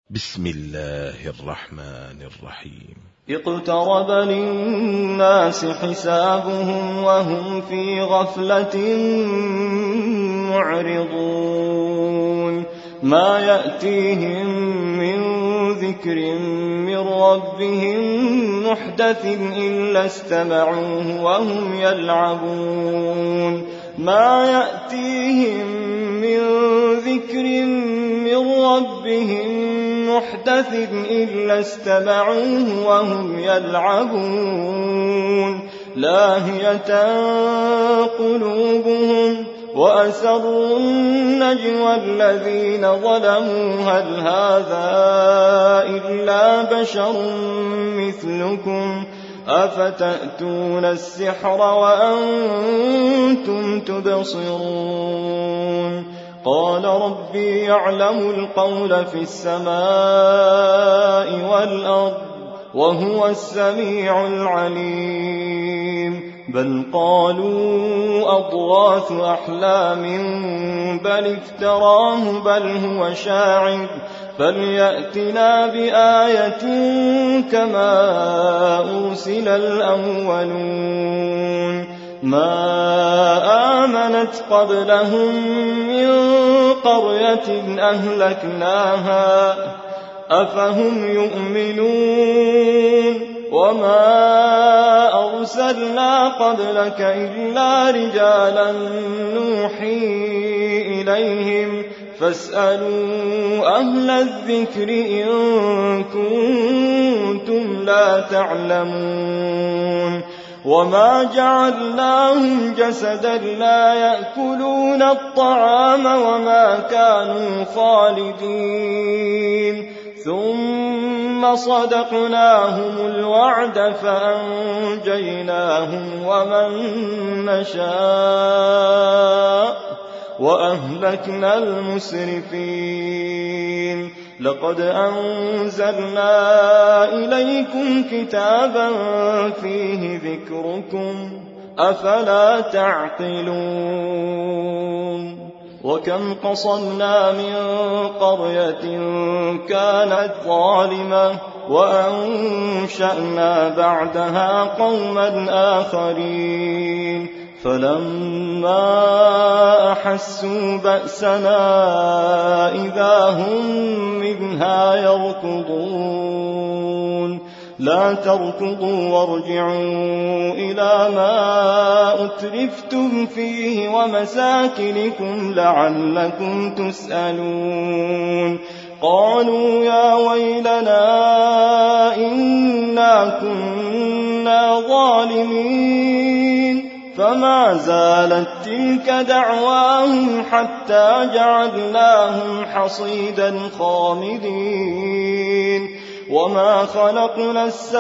بسم الله الرحمن الرحيم. اقترب للناس حسابهم وهم في غفلة معرضون ما يأتيهم من ذكر من ربهم محدث إلا استمعوه وهم يلعبون ما يأتيهم من ذكر من ربهم محدث إلا استمعوه وهم يلعبون لاهية قلوبهم وأسروا النجوى الذين ظلموا هل هذا إلا بشر مثلكم أفتأتون السحر وأنتم تبصرون قال ربي يعلم القول في السماء والأرض وهو السميع العليم بل قالوا أضغاث أحلام بل افتراه بل هو شاعر فليأتنا بآية كما أرسل الأولون ما آمنت قبلهم من قرية أهلكناها أفهم يؤمنون وما أرسلنا قبلك إلا رجالا نوحي إليهم فاسألوا أهل الذكر إن كنتم لا تعلمون وما جعلناهم جسدا لا يأكلون الطعام وما كانوا خالدين ثم صدقناهم الوعد فأنجيناهم ومن نشاء وأهلكنا المسرفين لقد أنزلنا إليكم كتابا فيه ذكركم أفلا تعقلون وكم قصمنا من قرية كانت ظالمة وأنشأنا بعدها قوما آخرين فلما أحسوا بأسنا إذا هم منها يركضون لا تركضوا وارجعوا إلى ما أترفتم فيه ومساكنكم لعلكم تسألون قالوا يا ويلنا إنا كنا ظالمين فما زالت تلك دعواهم حتى جعلناهم حصيدا خامدين وما خلقنا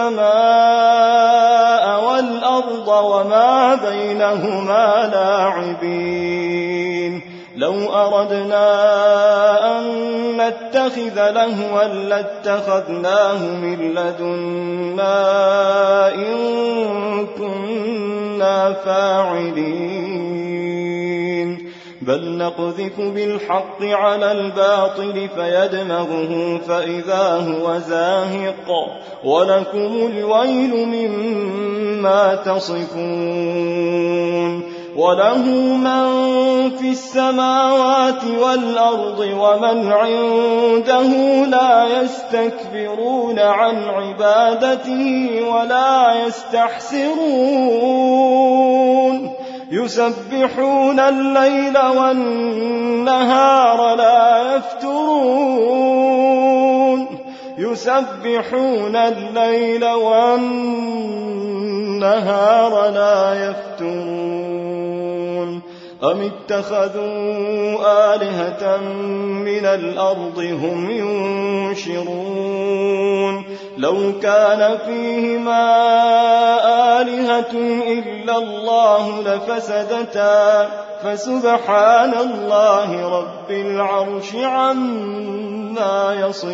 السماء والأرض وما بينهما لاعبين لو أردنا أن نتخذ لهوا لاتخذناه من لدنا إن كنا فاعلين بل نقذف بالحق على الباطل فيدمغه فإذا هو زاهق ولكم الويل مما تصفون وله من في السماوات والأرض ومن عنده لا يستكبرون عن عبادته ولا يستحسرون يسبحون الليل والنهار لا يفترون يسبحون الليل والنهار لا يفترون أم اتخذوا آلهة من الأرض هم ينشرون لو كان فيهما آلهة إلا الله لفسدتا فسبحان الله رب العرش عما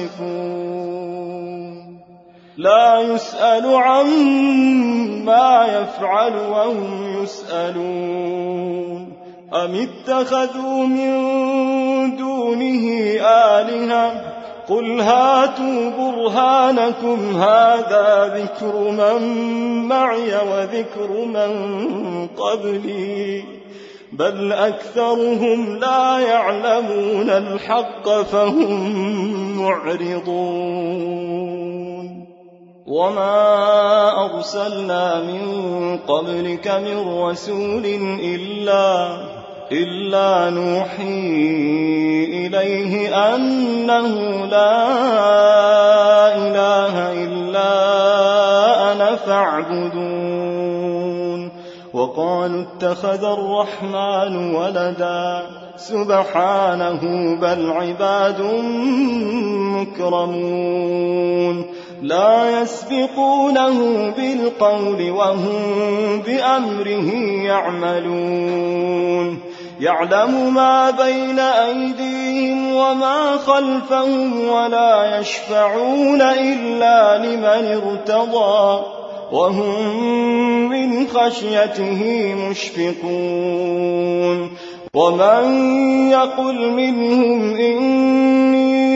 يصفون لا يسأل عما يفعل وهم يسألون أم اتخذوا من دونه آلهة قل هاتوا برهانكم هذا ذكر من معي وذكر من قبلي بل أكثرهم لا يعلمون الحق فهم معرضون وما أرسلنا من قبلك من رسول إلا نوحي إليه أنه لا إله إلا أنا فاعبدون وقالوا اتخذ الرحمن ولدا سبحانه بل عباد مكرمون لا يسبقونه بالقول وهم بأمره يعملون يعلم ما بين أيديهم وما خلفهم ولا يشفعون إلا لمن ارتضى وهم من خشيته مشفقون ومن يقل منهم إني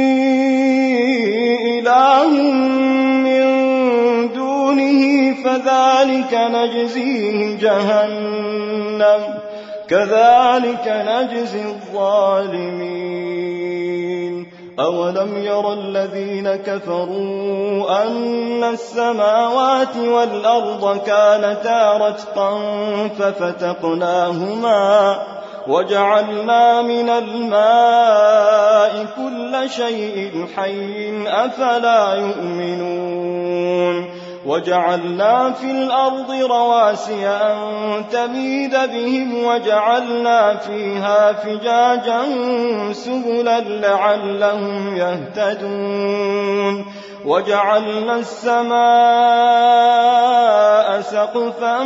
إله من دونه فذلك نجزيه جهنم كذلك نجزي الظالمين أولم ير الذين كفروا أن السماوات والأرض كانتا رتقا ففتقناهما وجعلنا من الماء كل شيء حي أفلا يؤمنون وجعلنا في الأرض رواسي أن تميد بهم وجعلنا فيها فجاجا سبلا لعلهم يهتدون وجعلنا السماء سقفا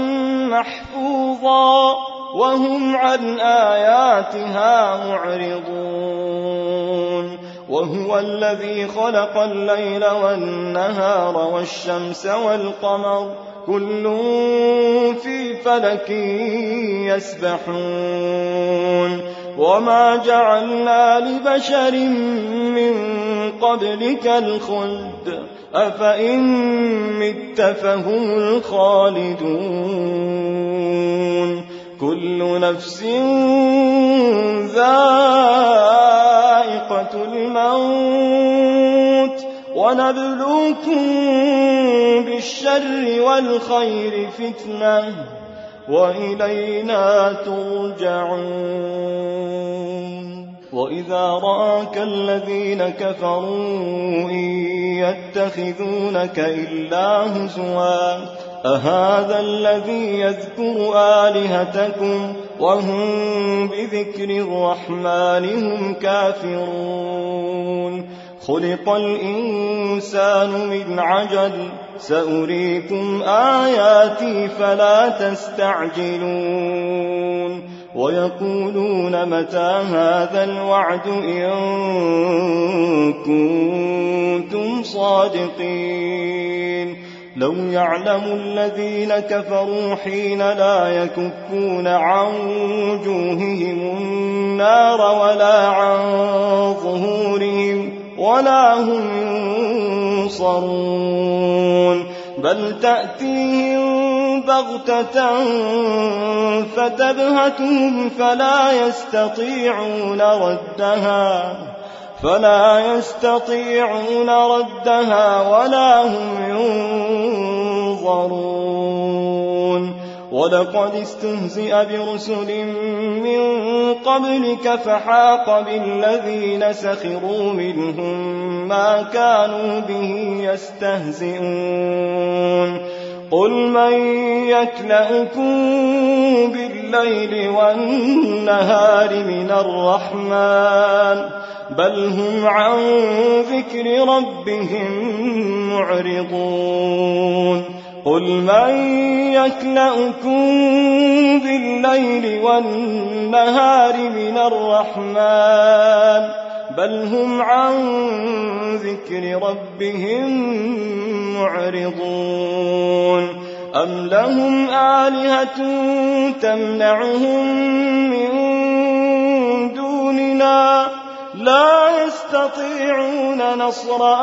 محفوظا وهم عن آياتها معرضون وهو الذي خلق الليل والنهار والشمس والقمر كل في فلك يسبحون وما جعلنا لبشر من قبلك الخلد أفإن مت فهم الخالدون كل نفس ذائقة الموت ونبلوكم بالشر والخير فتنة وإلينا ترجعون وإذا رآك الذين كفروا إن يتخذونك إلا هزوا أهذا الذي يذكر آلهتكم وهم بذكر الرحمن هم كافرون خلق الإنسان من عجل سأريكم آياتي فلا تستعجلون ويقولون متى هذا الوعد إن كنتم صادقين لو يعلم الذين كفروا حين لا يكفون عن وجوههم النار ولا عن ظهورهم ولا هم ينصرون بل تأتيهم بغتة فتبهتهم فلا يستطيعون ردها ولا هم ينظرون ولقد استهزئ برسل من قبلك فحاق بالذين سخروا منهم ما كانوا به يستهزئون قل من يكلأكم بالليل والنهار من الرحمن بل هم عن ذكر ربهم معرضون قل من يكلأكم بالليل والنهار من الرحمن بل هم عن ذكر ربهم معرضون أم لهم آلهة تمنعهم من دوننا لا يستطيعون نصر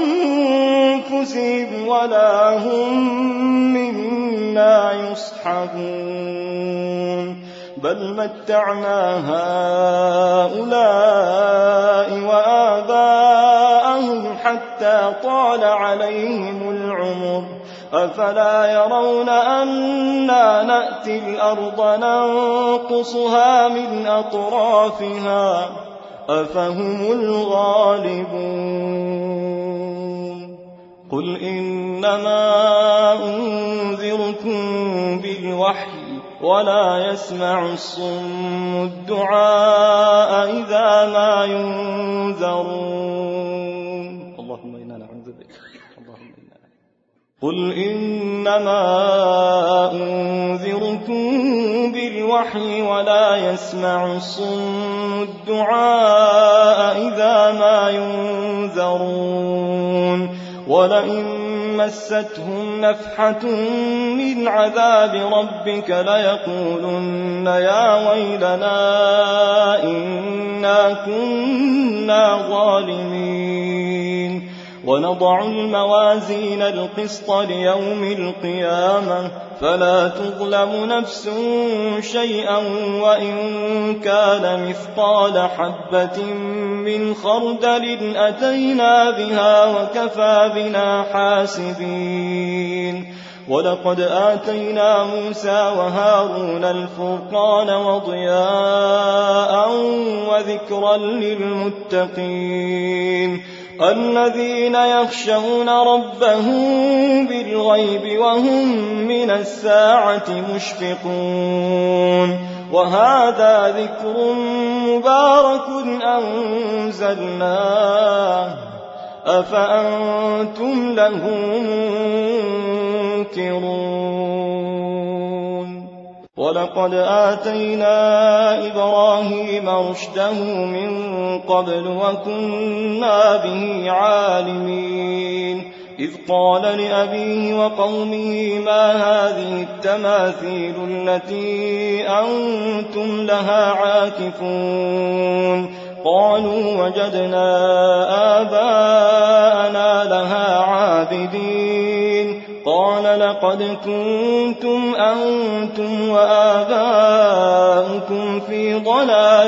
أنفسهم ولا هم منا يصحبون بل متعنا هؤلاء وآباءهم حتى طال عليهم العمر أفلا يرون أنا نأتي الأرض ننقصها من أطرافها أفهم الغالبون قل إنما أنذركم بالوحي ولا يسمع الصم الدعاء إذا ما ينذرون اللهم إنا نعوذ بك قل إنما أنذركم بالوحي ولا يسمع الصم الدعاء إذا ما ينذرون ولئن مستهم نفحة من عذاب ربك ليقولن يا ويلنا إنا كنا ظالمين ونضع الموازين القسط ليوم القيامة فلا تظلم نفس شيئا وإن كان مثقال حبة من خردل أتينا بها وكفى بنا حاسبين ولقد آتينا موسى وهارون الفرقان وضياء وذكرا للمتقين الذين يخشون ربهم بالغيب وهم من الساعة مشفقون وهذا ذكر مبارك أنزلناه أفأنتم له منكرون ولقد آتينا إبراهيم رشده من قبل وكنا به عالمين إذ قال لأبيه وقومه ما هذه التماثيل التي أنتم لها عاكفون قالوا وجدنا آباءنا لها عابدين قال لقد كنتم أنتم وآباؤكم في ضلال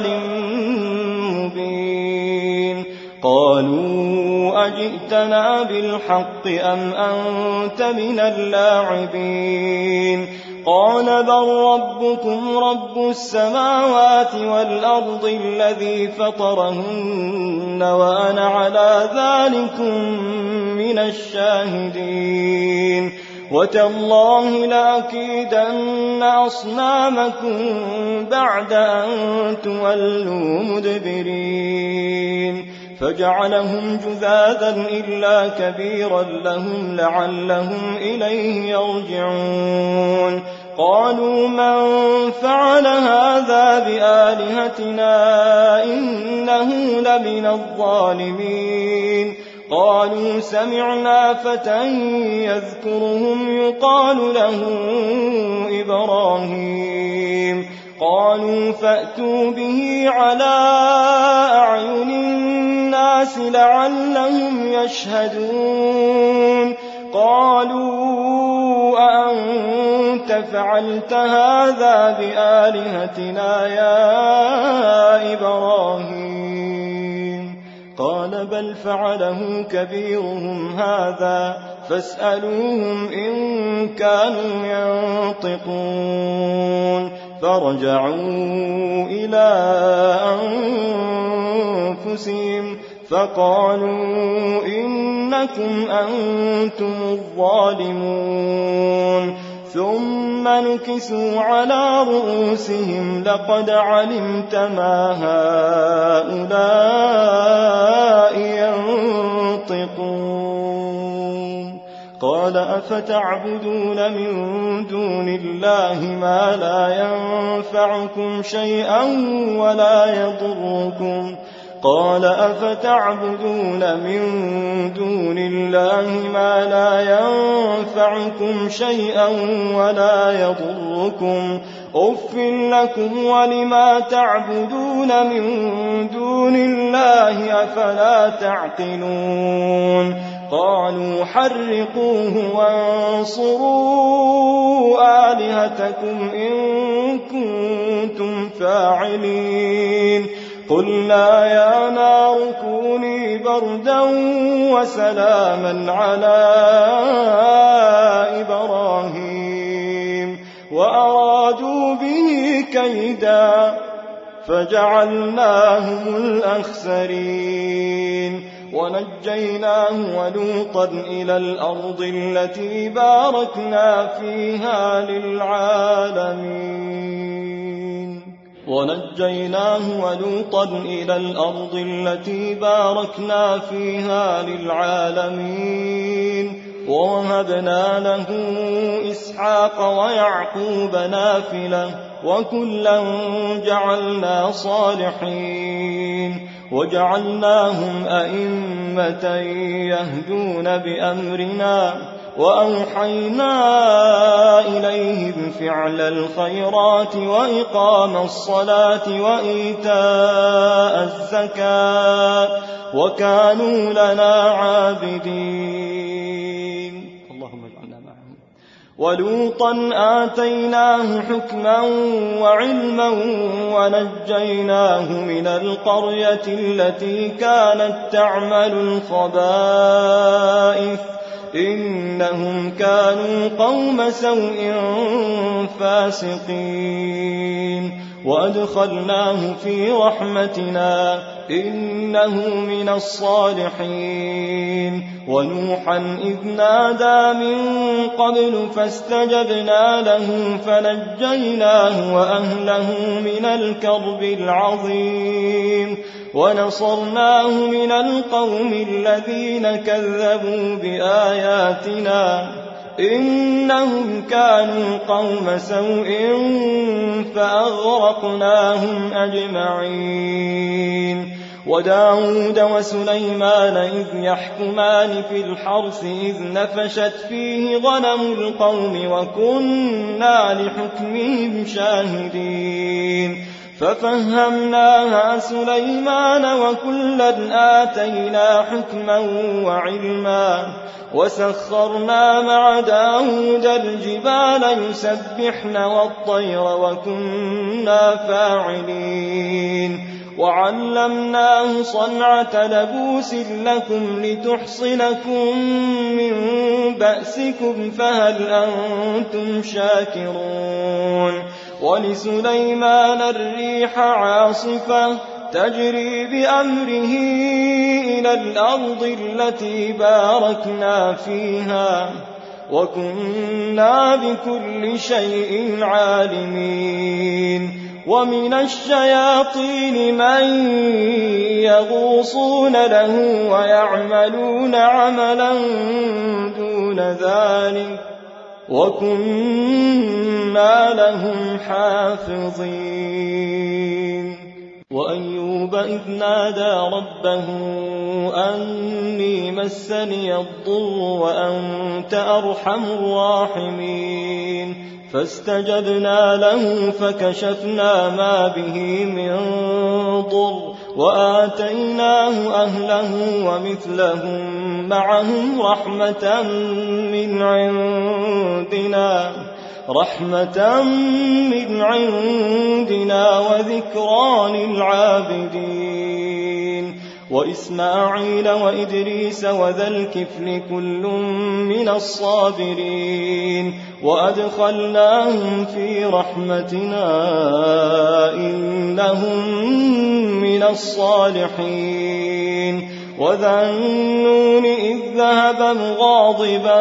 مبين قالوا أجئتنا بالحق أم أنت من اللاعبين قال بل ربكم رب السماوات والأرض الذي فطرهن وأنا على ذلكم من الشاهدين وتالله لأكيدن أصنامكم بعد أن تولوا مدبرين فجعلهم جذاذا إلا كبيرا لهم لعلهم إليه يرجعون قالوا من فعل هذا بآلهتنا إنه لمن الظالمين قالوا سمعنا فتى يذكرهم يقال له إبراهيم قالوا فأتوا به على أعين الناس لعلهم يشهدون قالوا أأنت فعلت هذا بآلهتنا يا إبراهيم قال بل فعله كبيرهم هذا فاسألوهم إن كانوا ينطقون فرجعوا إلى أنفسهم فقالوا إنكم أنتم الظالمون ثم نكسوا على رؤوسهم لقد علمت ما هؤلاء ينطقون قال أفتعبدون من دون الله ما لا ينفعكم شيئا ولا يضركم قال أفتعبدون من دون الله ما لا ينفعكم شيئا ولا يضركم أف لكم ولما تعبدون من دون الله أفلا تعقلون قالوا حرقوه وانصروا آلهتكم إن كنتم فاعلين قلنا يا نار كوني بردا وسلاما على إبراهيم وأرادوا به كيدا فجعلناهم الأخسرين ونجيناه ولوطا إلى الأرض التي باركنا فيها للعالمين ووهبنا له إسحاق ويعقوب نافلة وكلا جعلنا صالحين وجعلناهم أئمة يهدون بأمرنا وأوحينا إليهم فعل الخيرات وإقام الصلاة وإيتاء الزكاة وكانوا لنا عابدين اللهم اجعلنا معهم ولوطا آتيناه حكما وعلما ونجيناه من القرية التي كانت تعمل الخبائث إنهم كانوا قوم سوء فاسقين وأدخلناه في رحمتنا إنه من الصالحين ونوحا إذ نادى من قبل فاستجبنا له فنجيناه وأهله من الكرب العظيم ونصرناه من القوم الذين كذبوا بآياتنا إنهم كانوا قوم سوء فأغرقناهم أجمعين وداود وسليمان إذ يحكمان في الحرث إذ نفشت فيه غنم القوم وكنا لحكمهم شاهدين ففهمناها سليمان وكلا آتينا حكما وعلما وسخرنا مع داود الجبال يسبحن والطير وكنا فاعلين وعلمناه صنعة لبوس لكم لتحصنكم من بأسكم فهل أنتم شاكرون ولسليمان الريح عاصفة تجري بأمره إلى الأرض التي باركنا فيها وكنا بكل شيء عالمين ومن الشياطين من يغوصون له ويعملون عملا دون ذلك وكنا لهم حافظين وأيوب إذ نادى ربه أني مسني الضر وأنت أرحم الراحمين فاستجبنا له فكشفنا ما به من ضر وآتيناه أهله ومثلهم معهم رحمة من عندنا وذكرى للعابدين وإسماعيل وإدريس وذا الكفل كل من الصابرين وأدخلناهم في رحمتنا إنهم من الصالحين وذا النون إذ ذهب مغاضبا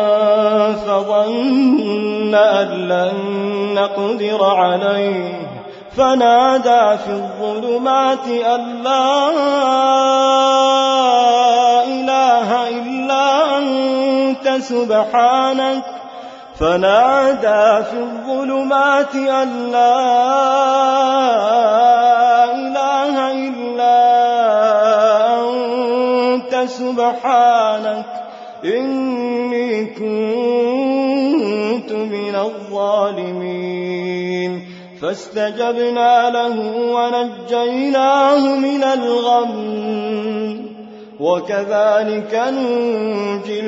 فظن أن لن نقدر عليه فنادى في الظلمات أن لا إله إلا أنت سبحانك إني كنت من الظالمين فاستجبنا له ونجيناه من الغم وكذلك ننجي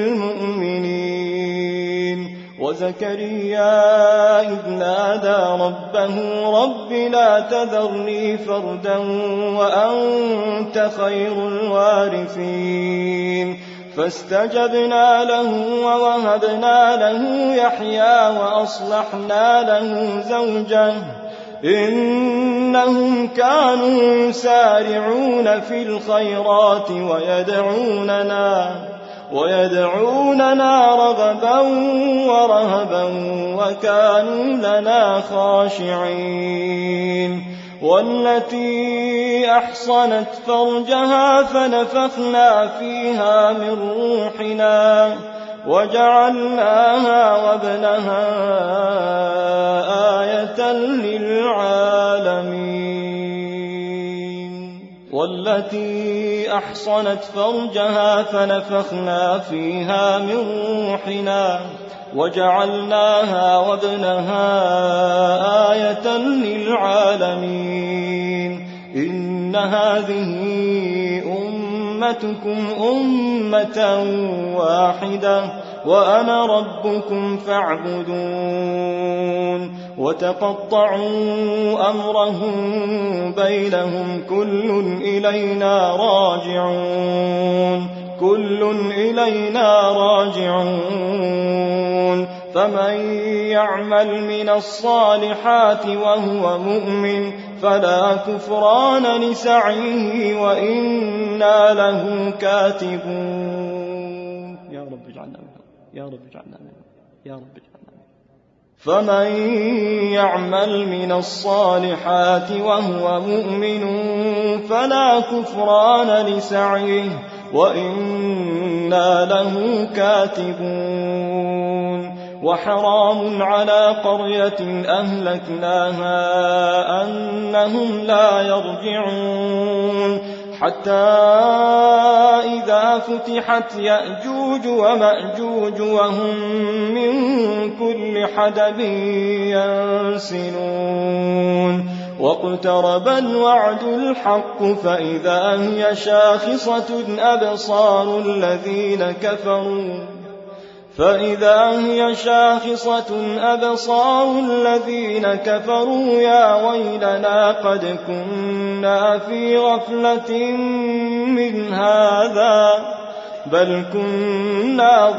المؤمنين وزكريا إذ نادى ربه رب لا تذرني فردا وأنت خير الوارثين فاستجبنا له ووهبنا له يحيى وأصلحنا له زوجه إنهم كانوا يسارعون في الخيرات ويدعوننا رغبا ورهبا وكانوا لنا خاشعين والتي أحصنت فرجها فنفخنا فيها من روحنا وجعلناها وابنها آية للعالمين والتي أحصنت فرجها فنفخنا فيها من روحنا وجعلناها وابنها آية للعالمين إن هذه أمتكم أمة واحدة وأنا ربكم فاعبدون وتقطعوا أمرهم بينهم كل إلينا راجعون فمن يعمل من الصالحات وهو مؤمن فلا كفران لسعيه وإنا له كاتبون يا رب اجعلنا منهم فمن يعمل من الصالحات وهو مؤمن فلا كفران لسعيه وإنا له كاتبون وحرام على قرية أهلكناها أنهم لا يرجعون حتى إذا فتحت يأجوج ومأجوج وهم من كل حدب ينسلون واقترب الوعد الحق فإذا هي شاخصة أبصار الذين كفروا يا ويلنا قد كنا في غفلة من هذا بل كنا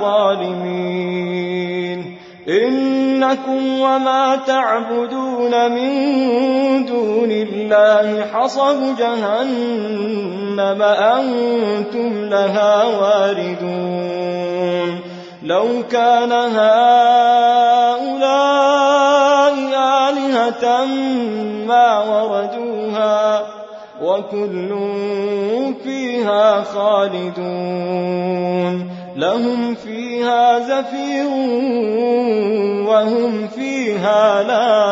ظالمين إنكم وما تعبدون من دون الله حصب جهنم أنتم لها واردون لو كان هؤلاء آلهة ما وردوها وكل فيها خالدون لهم فيها زفير وهم فيها لا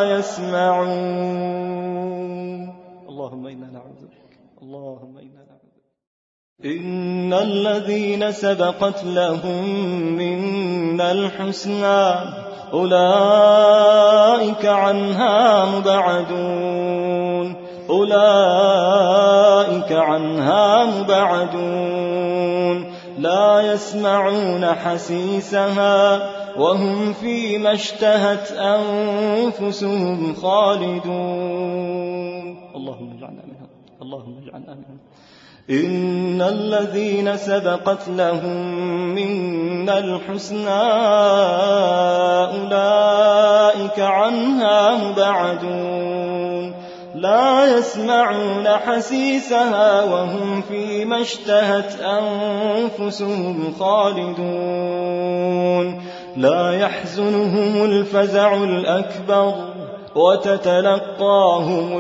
يسمعون اللهم إنا نعوذ بك إن الذين سبقت لهم منا الحسنى أولئك عنها مبعدون لا يسمعون حسيسها وهم فيما اشتهت أنفسهم خالدون اللهم اجعلنا منهم إن الذين سبقت لهم منا الحسنى أولئك عنها مبعدون لا يسمعون حسيسها وهم فيما اشتهت أنفسهم خالدون لا يحزنهم الفزع الأكبر وتتلقاهم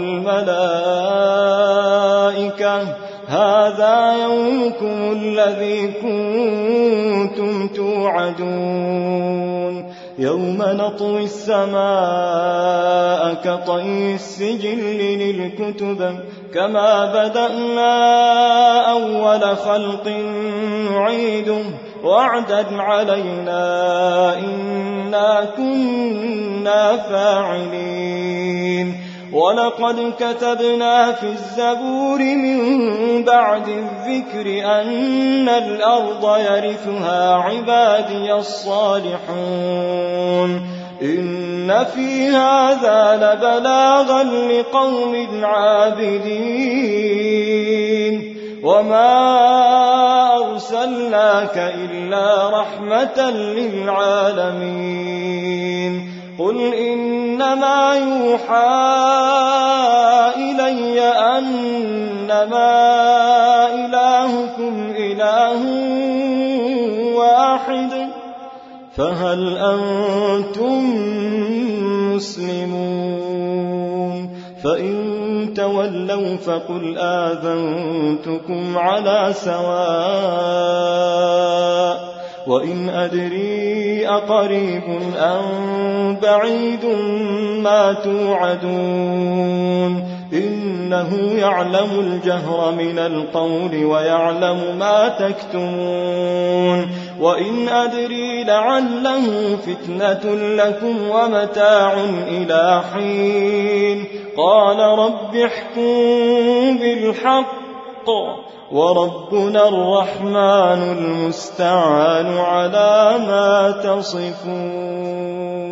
الملائكة هذا يومكم الذي كنتم توعدون يوم نطوي السماء كطي السجل للكتب كما بدأنا أول خلق نعيده وعدا علينا إنا كنا فاعلين ولقد كتبنا في الزبور من بعد الذكر أن الأرض يرثها عبادي الصالحون إن في هذا لبلاغا لقوم عابدين وما أرسلناك إلا رحمة للعالمين قل إنما يوحى إلي أنما إلهكم إله واحد فهل أنتم مسلمون فإن تولوا فقل آذنتكم على سواء وإن أدري أقريب أم بعيد ما توعدون إنه يعلم الجهر من القول ويعلم ما تكتمون وإن أدري لعله فتنة لكم ومتاع إلى حين قال رب احكم بالحق وربنا الرحمن المستعان على ما تصفون